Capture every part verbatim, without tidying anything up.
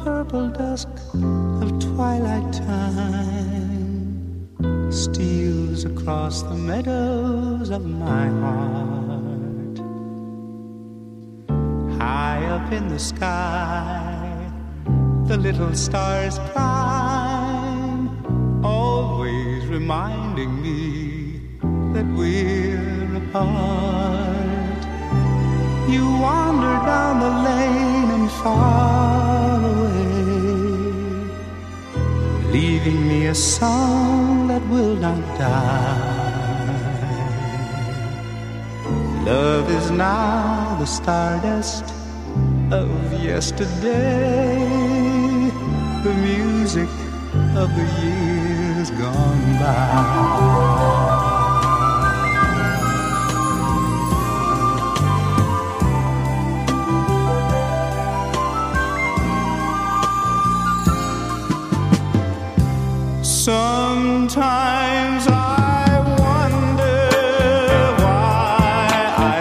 purple dusk of twilight time steals across the meadows of my heart. High up in the sky, the little stars climb, always reminding me that we're apart. You wander down the lane and far away, leaving me a song that will not die. Love is now the stardust of yesterday, the music of the years gone by. Sometimes I wonder why I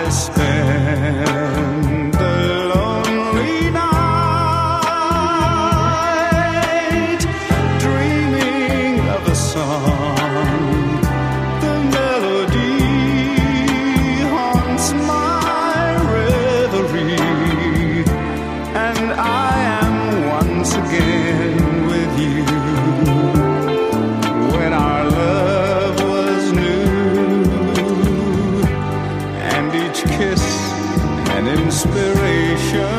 spend the lonely night dreaming of a song. The melody haunts my reverie, and I am once again with you. Our love was new, and each kiss an inspiration.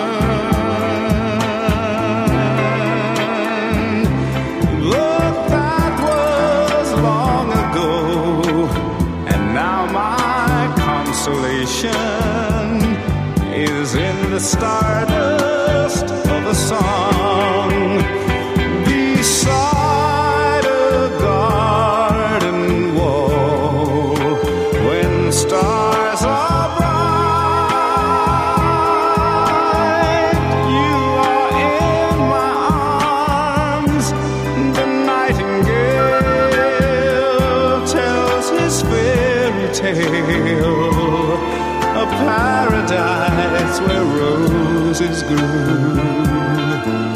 But that was long ago, and now my consolation is in the stardust of a song. Beside stars are bright, you are in my arms. The nightingale tells his fairy tale, a paradise where roses grew.